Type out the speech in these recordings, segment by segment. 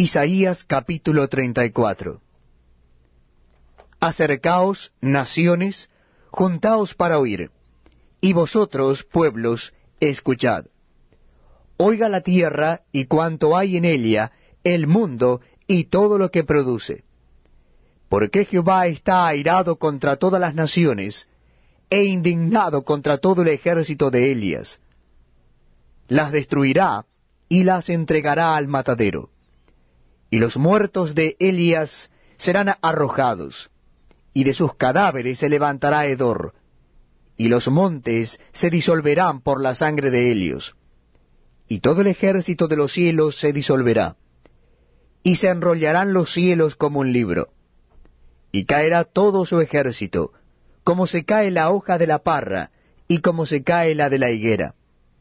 Isaías capítulo 34. Acercaos, naciones, juntaos para oír, y vosotros, pueblos, escuchad. Oiga la tierra y cuanto hay en ella, el mundo y todo lo que produce. Porque Jehová está airado contra todas las naciones, e indignado contra todo el ejército de Elias. Las destruirá y las entregará al matadero. Y los muertos de Elias serán arrojados, y de sus cadáveres se levantará hedor, y los montes se disolverán por la sangre de Helios, y todo el ejército de los cielos se disolverá, y se enrollarán los cielos como un libro, y caerá todo su ejército, como se cae la hoja de la parra, y como se cae la de la higuera.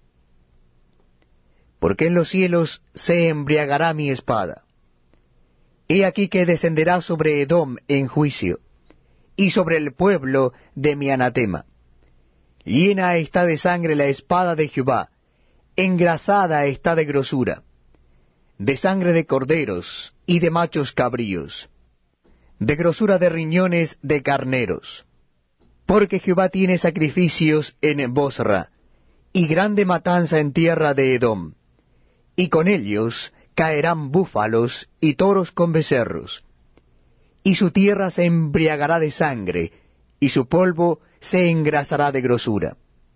Porque en los cielos se embriagará mi espada. He aquí que descenderá sobre Edom en juicio, y sobre el pueblo de mi anatema. Llena está de sangre la espada de Jehová, engrasada está de grosura, de sangre de corderos y de machos cabríos, de grosura de riñones de carneros. Porque Jehová tiene sacrificios en Bosra, y grande matanza en tierra de Edom, y con ellos caerán búfalos y toros con becerros, y su tierra se embriagará de sangre, y su polvo se engrasará de grosura.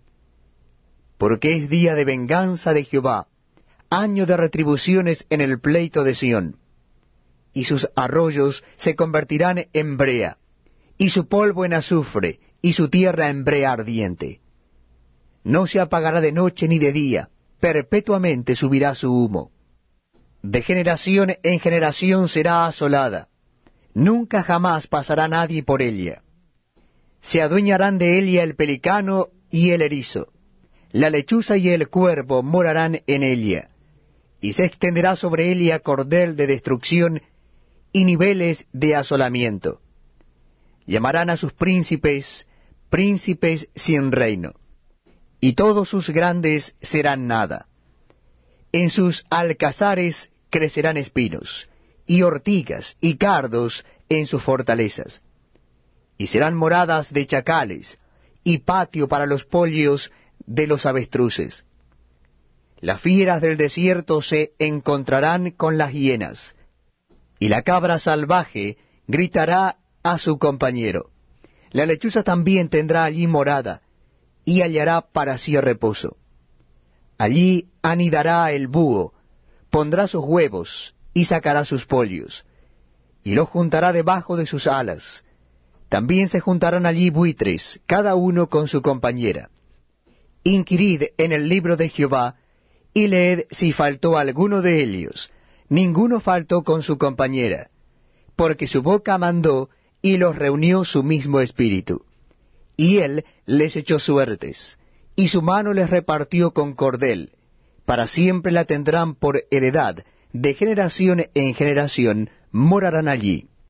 Porque es día de venganza de Jehová, año de retribuciones en el pleito de Sión, y sus arroyos se convertirán en brea, y su polvo en azufre, y su tierra en brea ardiente. No se apagará de noche ni de día, perpetuamente subirá su humo. De generación en generación será asolada, nunca jamás pasará nadie por ella. Se adueñarán de ella el pelicano y el erizo, la lechuza y el cuervo morarán en ella, y se extenderá sobre ella cordel de destrucción y niveles de asolamiento. Llamarán a sus príncipes, príncipes sin reino, y todos sus grandes serán nada. En sus alcazares crecerán espinos, y ortigas y cardos en sus fortalezas. Y serán moradas de chacales, y patio para los pollos de los avestruces. Las fieras del desierto se encontrarán con las hienas, y la cabra salvaje gritará a su compañero. La lechuza también tendrá allí morada, y hallará para sí reposo. Allí anidará el búho, pondrá sus huevos, y sacará sus pollos, y los juntará debajo de sus alas. También se juntarán allí buitres, cada uno con su compañera. Inquirid en el libro de Jehová, y leed si faltó alguno de ellos. Ninguno faltó con su compañera, porque su boca mandó, y los reunió su mismo espíritu. Y él les echó suertes, y su mano les repartió con cordel. Para siempre la tendrán por heredad, de generación en generación morarán allí.